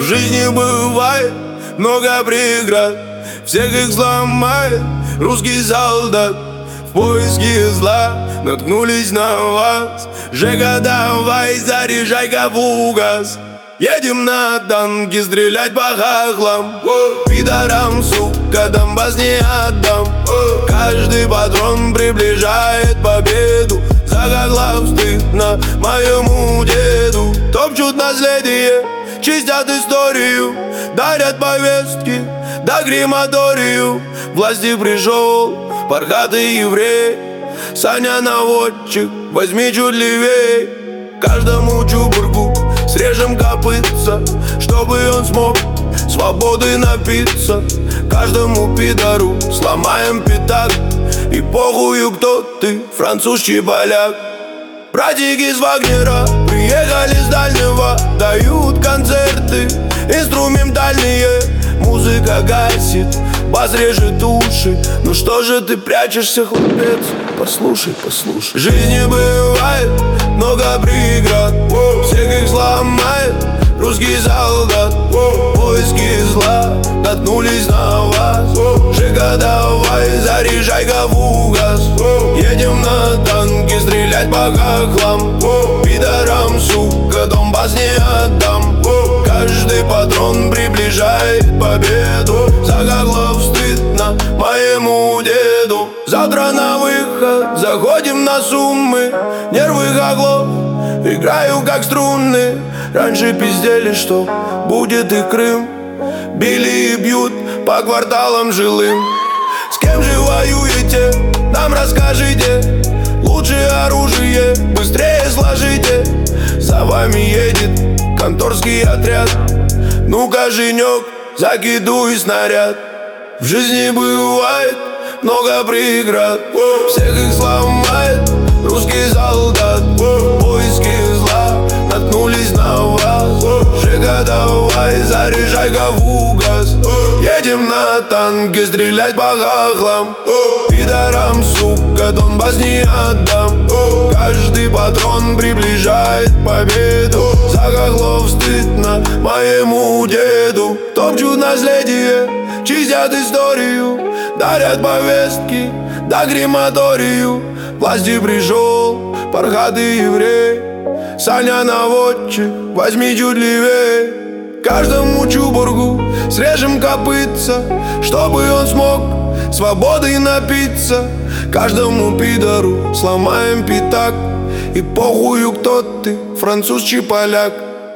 жизни бывает много преград, всех их сломает русский солдат. В поиске зла наткнулись на вас. Жека, давай, заряжай-ка в угас. Едем на танке стрелять по хохлам. Пидорам, сука, Донбасс не отдам. Каждый патрон приближает победу. За хохлов стыдно моему деду. Топчут наследие, чистят историю, дарят повестки, да крематорию. Власти пришел пархатый еврей, Саня наводчик, возьми чуть левей. Каждому чубурку срежем копытца, чтобы он смог свободы напиться. Каждому пидору сломаем пятак, и похую, кто ты, француз чи поляк. Братики из Вагнера приехали с дальнего, дают концерты инструментальные. Музыка гасит, бас режет уши. Ну что же ты прячешься, хлопец? Послушай, послушай. В жизни бывает много преград, всех их сломает русский солдат. Поиски зла наткнулись на вас. Жека, давай, заряжай-ка в угас. Едем на танке стрелять по хохлам. Пидорам, сука, Донбасс не отдам. Каждый патрон приближает победу. За хохлов стыдно моему деду. Завтра на выход заходим на суммы. Нервы хохлов играю как струны. Раньше пиздели, что будет и Крым. Били и бьют по кварталам жилым. С кем же воюете? Нам расскажите. Лучшее оружие быстрее сложите. За вами едет конторский отряд. Ну-ка, женек, закидуй снаряд. В жизни бывает много преград, всех их сломает русский солдат. Поиски зла наткнулись на вас. Жека, давай, заряжай-ка в угас. Едем на танке стрелять по хохлам. Пидорам, сука, Донбасс не отдам. Каждый патрон приближает победу. За хохлов стыдно моему деду. Топчут наследие, чистят историю, дарят повестки, да крематорию. Власти пришел пархатый еврей, Саня наводчик, возьми чуть левей. Каждому чубургу срежем копытца, чтобы он смог свободой напиться. Каждому пидору сломаем пятак, и похую, кто ты, француз чи поляк.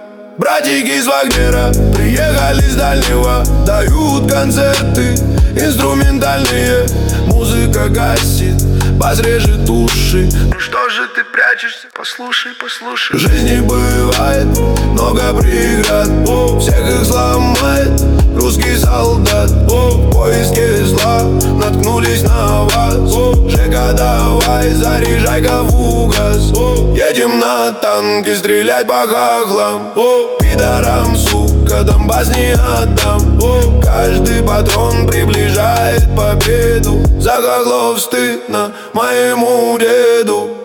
Братики из Вагнера приехали с дальнего, дают концерты инструментальные. Музыка гасит, бас режет уши. Ну что же ты прячешься? Послушай, послушай. В жизни бывает много преград, всех их сломает русский солдат. В поиске зла наткнулись на вас. Жека, давай, заряжай-ка в угас. Едем на танке стрелять по хохлам. Пидорам, сука, Донбасс не отдам. Каждый патрон приближает победу. За хохлов стыдно моему деду.